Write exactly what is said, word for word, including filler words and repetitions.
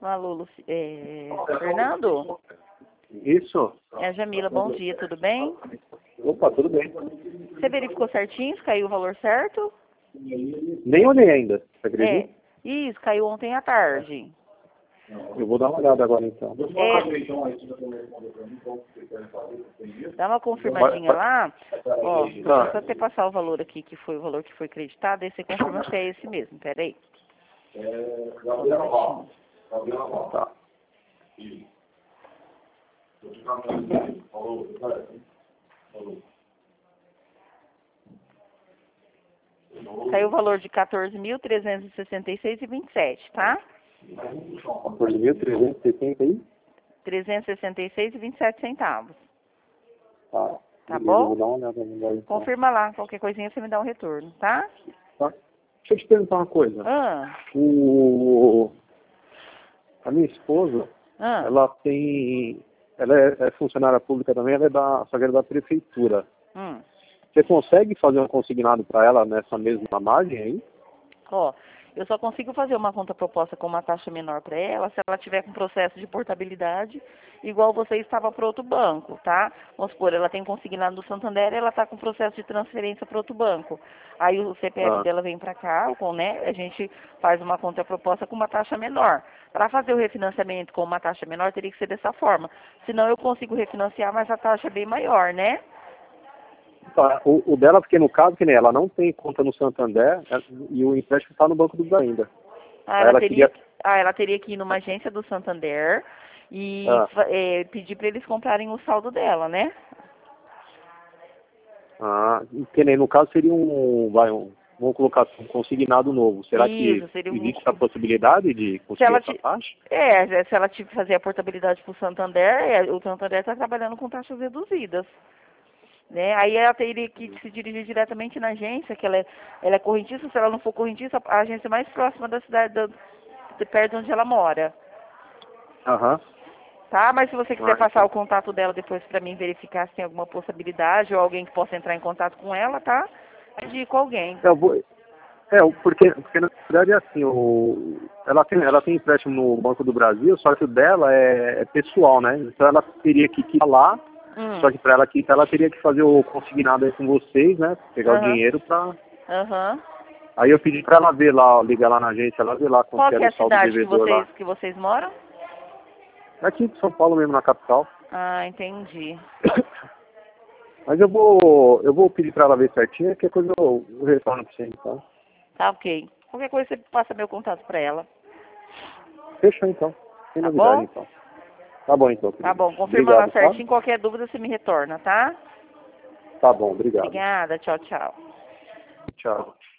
Alô, Luci... é... Fernando? Isso. É a Jamila, bom dia, tudo bem? Opa, tudo bem. Você verificou certinho, se caiu o valor certo? Nem olhei ainda, você acredita? É, isso, caiu ontem à tarde. Eu vou dar uma olhada agora então. É, dá uma confirmadinha lá. Ó, deixa eu só até passar o valor aqui, que foi o valor que foi creditado, aí você confirma se é esse mesmo, peraí. Só um minutinho. Tá. Saiu o valor de quatorze mil trezentos e sessenta e seis reais e vinte e sete, tá? quatorze mil trezentos e setenta aí? trezentos e sessenta e seis reais e vinte e sete centavos. Tá. Tá Beleza, eu bom? vou dar uma olhada melhor então. Confirma lá, qualquer coisinha você me dá um retorno, tá? Tá. Deixa eu te perguntar uma coisa. Ah, O... A minha esposa, ah, ela tem... Ela é, é funcionária pública também, ela é da, só que ela é da prefeitura. hum. Você consegue fazer um consignado para ela nessa mesma margem aí? Ó, eu só consigo fazer uma conta proposta com uma taxa menor para ela se ela tiver com processo de portabilidade igual você estava para outro banco, tá? Vamos supor, ela tem consignado do Santander e ela está com processo de transferência para outro banco. Aí o C P F Ah, dela vem para cá, com, né, a gente faz uma conta proposta com uma taxa menor. Para fazer o refinanciamento com uma taxa menor teria que ser dessa forma. Senão eu consigo refinanciar, mas a taxa é bem maior, né? tá. O, o dela, porque no caso, que nem ela não tem conta no Santander é, e o empréstimo está no Banco do Brasil ainda. Ah, Aí ela ela teria, queria... ah, ela teria que ir numa agência do Santander e Ah, fa- eh, pedir para eles comprarem o saldo dela, né? ah, que nem no caso seria um, vai, um, vamos colocar assim, um consignado novo. Será que Isso, seria um... existe a possibilidade de Se conseguir ela, essa ti- taxa? é, se ela tipo, fazer a portabilidade para o Santander, é, o Santander está trabalhando com taxas reduzidas. Né? Aí ela teria que se dirigir diretamente na agência, que ela é, ela é correntista. Se ela não for correntista, a agência mais próxima da cidade, da, de perto de onde ela mora. Aham. Tá? Mas se você quiser Ah, passar então. o contato dela depois para mim verificar se tem alguma possibilidade ou alguém que possa entrar em contato com ela, tá? Indico alguém. Eu vou... É, o- porque, porque na verdade é assim, o, ela, tem, ela tem empréstimo no Banco do Brasil, só que o dela é, é pessoal, né? Então ela teria que ir lá, Hum. só que para ela quitar, ela teria que fazer o consignado aí com vocês, né? Pegar o Aham. dinheiro pra... Aham. Aí eu pedi pra ela ver lá, ó, ligar lá na agência, ela ver lá quanto Qual que que era é o a saldo cidade que devedor vocês lá. que vocês moram? Aqui de São Paulo mesmo, na capital. Ah, entendi. Mas eu vou, eu vou pedir pra ela ver certinho, que coisa eu, eu retorno pra você então. Tá ok. Qualquer coisa você passa meu contato para ela. Fechou então, sem Tá novidade bom? então. Tá bom então, Tá querido. bom. Confirma lá Obrigado, tá? certinho. Qualquer dúvida você me retorna, tá? Tá bom, obrigado. Obrigada. Tchau, tchau. Tchau.